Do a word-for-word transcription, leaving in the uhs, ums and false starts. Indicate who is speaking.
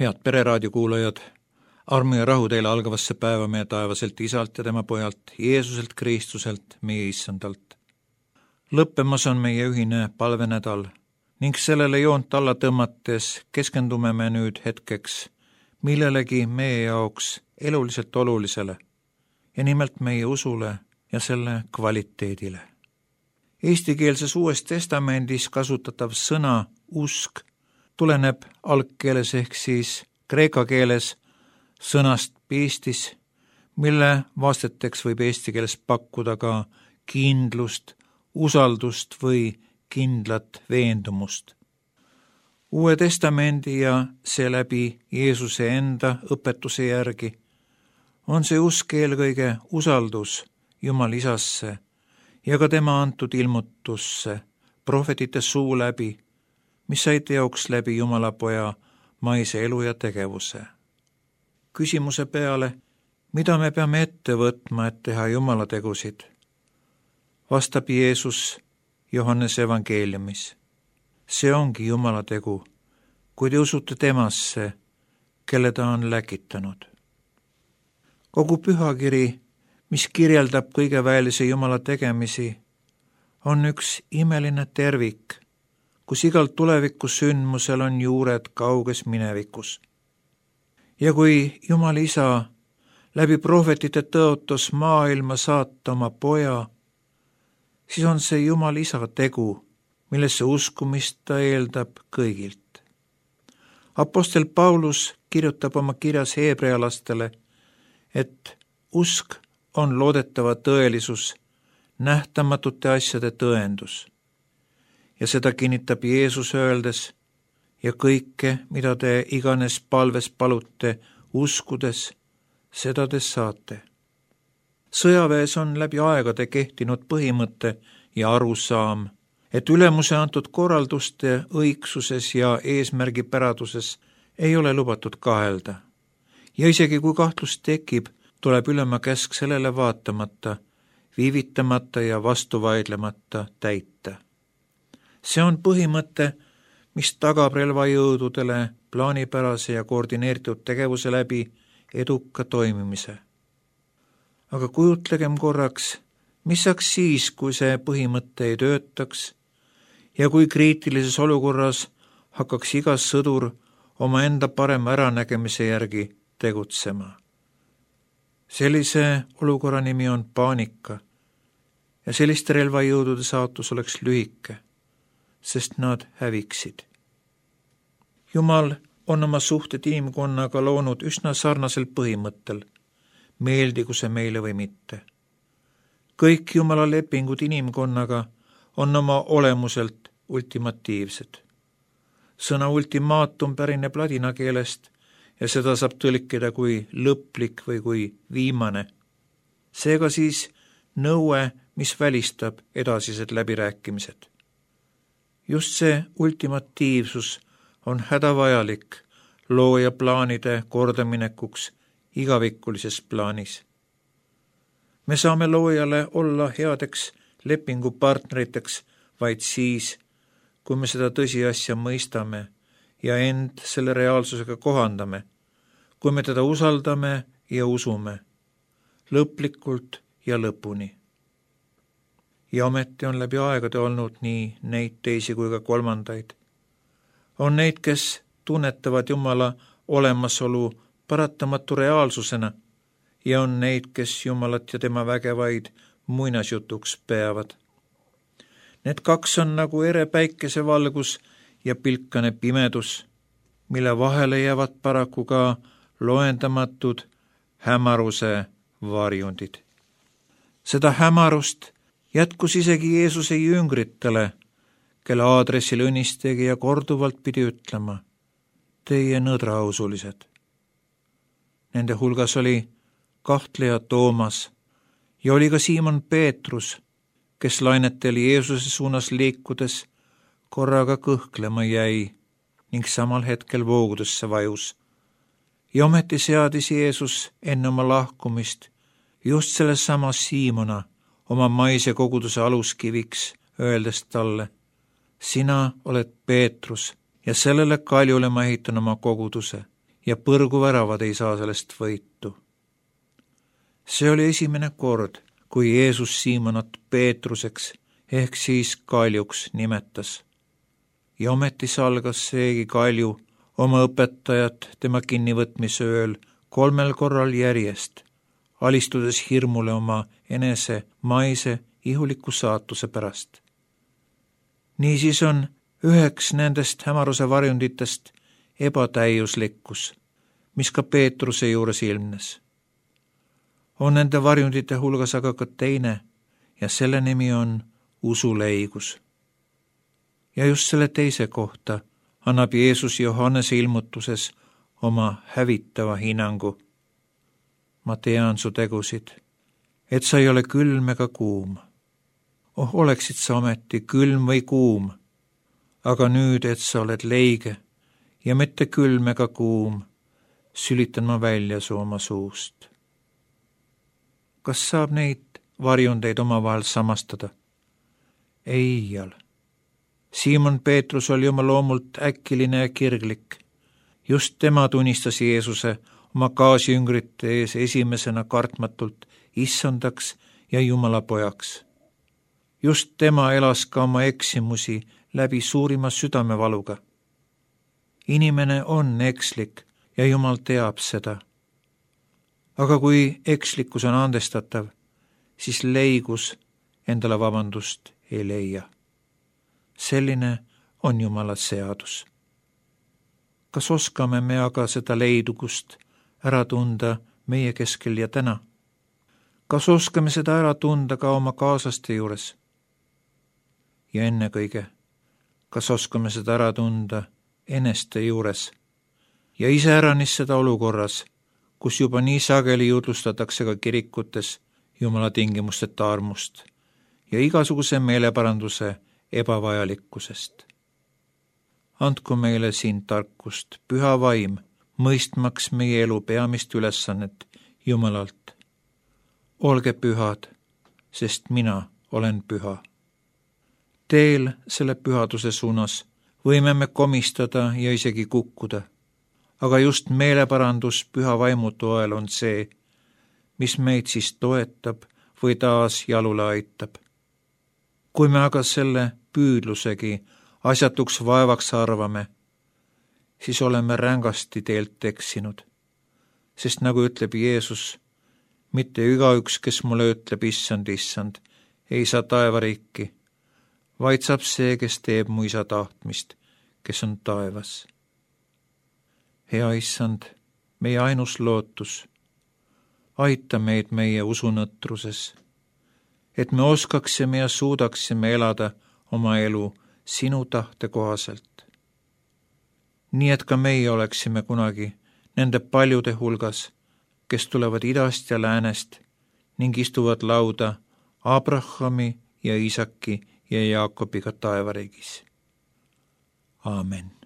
Speaker 1: Head Pereraadio kuulajad, armu ja rahu teile algavasse päeva meie taevaselt Isalt ja tema pojalt, Jeesuselt Kristuselt, meie issandalt. Lõppemas on meie ühine palvenädal ning sellele joont alla tõmmates keskendume me nüüd hetkeks millelegi meie jaoks eluliselt olulisele ja nimelt meie usule ja selle kvaliteedile. Eestikeelses Uues Testamendis kasutatav sõna usk tuleneb algkeeles ehk siis kreeka keeles sõnast pistis, mille vasteteks võib eesti keeles pakkuda ka kindlust, usaldust või kindlat veendumust. Uue Testamendi ja seeläbi Jeesuse enda õpetuse järgi on see usk eelkõige usaldus Jumal Isasse ja ka tema antud ilmutusse prohvetite suu läbi, mis sai teoks läbi Jumala Poja maise elu ja tegevuse. Küsimuse peale, mida me peame ette võtma, et teha Jumala tegusid, vastab Jeesus Johannese evangeeliumis. See ongi Jumala tegu, kui te usute temasse, kelle ta on läkitanud. Kogu pühakiri, mis kirjeldab kõigeväelise Jumala tegemisi, on üks imeline tervik, kus igal tulevikus sündmusel on juured kauges minevikus. Ja kui Jumal Isa läbi prohvetite tõotas maailma saata oma poja, siis on see Jumal Isa tegu, millesse uskumist ta eeldab kõigilt. Apostel Paulus kirjutab oma kirjas heebrealastele, et usk on loodetava tõelisus, nähtamatute asjade tõendus. Ja seda kinnitab Jeesus öeldes, ja kõike, mida te iganes palves palute, uskudes, seda te saate. Sõjaväes on läbi aegade kehtinud põhimõte ja arusaam, et ülemuse antud korralduste õigsuses ja eesmärgipäraduses ei ole lubatud kahelda. Ja isegi kui kahtlus tekib, tuleb ülema käsk sellele vaatamata, viivitamata ja vastuvaidlemata täita. See on põhimõte, mis tagab relvajõududele plaanipärase ja koordineeritud tegevuse läbi eduka toimimise. Aga kujutlegem korraks, mis saaks siis, kui see põhimõte ei töötaks ja kui kriitilises olukorras hakkaks igas sõdur oma enda parema äranägemise järgi tegutsema. Sellise olukorra nimi on paanika ja selliste relvajõudude saatus oleks lühike, sest nad häviksid. Jumal on oma suhted inimkonnaga loonud üsna sarnasel põhimõttel, meeldigu see meile või mitte. Kõik Jumala lepingud inimkonnaga on oma olemuselt ultimatiivsed. Sõna ultimaatum pärineb ladina keelest ja seda saab tõlkida kui lõplik või kui viimane. Seega siis nõue, mis välistab edasised läbirääkimised. Just see ultimatiivsus on hädavajalik looja plaanide kordaminekuks igavikulises plaanis. Me saame loojale olla headeks lepingupartneriteks vaid siis, kui me seda tõsiasja mõistame ja end selle reaalsusega kohandame, kui me teda usaldame ja usume, lõplikult ja lõpuni. Ja ometi on läbi aegade olnud nii neid teisi kui ka kolmandaid. On neid, kes tunnetavad Jumala olemasolu paratamatu reaalsusena ja on neid, kes Jumalat ja tema vägevaid muinasjutuks peavad. Need kaks on nagu ere päikesevalgus ja pilkane pimedus, mille vahele jäävad paraku ka loendamatud hämaruse varjundid. Seda hämarust jätkus isegi Jeesuse jüngritele, kelle aadressil õnnistegija korduvalt pidi ütlema, teie nõdrausulised. Nende hulgas oli kahtleja Toomas ja oli ka Siimon Peetrus, kes lainetel Jeesuse suunas liikudes korraga kõhklema jäi ning samal hetkel voogudesse vajus. Ja ometi seadis Jeesus enne oma lahkumist just selle sama Siimona oma maise koguduse aluskiviks, öeldes talle, sina oled Peetrus ja sellele kaljule ma ehitan oma koguduse ja põrguväravad ei saa sellest võitu. See oli esimene kord, kui Jeesus Siimonat Peetruseks ehk siis Kaljuks nimetas. Ja ometi salgas seegi Kalju oma õpetajat tema kinnivõtmise ööl kolmel korral järjest, alistudes hirmule oma enese maise ihuliku saatuse pärast. Niisiis on üheks nendest hämaruse varjunditest ebatäiuslikkus, mis ka Peetruse juures ilmnes. On nende varjundite hulgas aga ka teine ja selle nimi on usuleigus. Ja just selle teise kohta annab Jeesus Johannese ilmutuses oma hävitava hinnangu. Ma tean su tegusid, et sa ei ole külm ega kuum. Oh, oleksid sa ometi külm või kuum, aga nüüd, et sa oled leige ja mitte külm ega kuum, sülitan ma välja su oma suust. Kas saab neid varjundeid omavahel samastada? Ei iial. Siimon Peetrus oli oma loomult äkiline ja kirglik. Just tema tunnistas Jeesuse oma kaasjüngrite ees esimesena kartmatult issandaks ja Jumala pojaks. Just tema elas ka oma eksimusi läbi suurima südamevaluga. Inimene on ekslik ja Jumal teab seda. Aga kui ekslikkus on andestatav, siis leigus endale vabandust ei leia. Selline on Jumala seadus. Kas oskame me aga seda leidugust ära tunda meie keskel ja täna? Kas oskame seda ära tunda ka oma kaaslaste juures? Ja ennekõige, kas oskame seda ära tunda eneste juures ja iseäranis seda olukorras, kus juba nii sageli jutlustatakse ka kirikutes Jumala tingimusteta armust ja igasuguse meeleparanduse ebavajalikkusest. Andku meile siin tarkust, püha vaim, mõistmaks meie elu peamist ülesannet Jumalalt. Olge pühad, sest mina olen püha. Teel selle pühaduse suunas võime me komistada ja isegi kukkuda, aga just meeleparandus püha vaimu toel on see, mis meid siis toetab või taas jalule aitab. Kui me aga selle püüdlusegi asjatuks vaevaks arvame, siis oleme rängasti teelt eksinud, sest nagu ütleb Jeesus, mitte igaüks, kes mulle ütleb issand, issand, ei saa taevariiki, vaid saab see, kes teeb mu isa tahtmist, kes on taevas. Hea issand, meie ainus lootus, aita meid meie usunõtruses, et me oskaksime ja suudaksime elada oma elu sinu tahte kohaselt. Nii et ka meie oleksime kunagi nende paljude hulgas, kes tulevad idast ja läänest ning istuvad lauda Abrahami ja Iisaki ja Jaakobiga taevariigis. Aamen.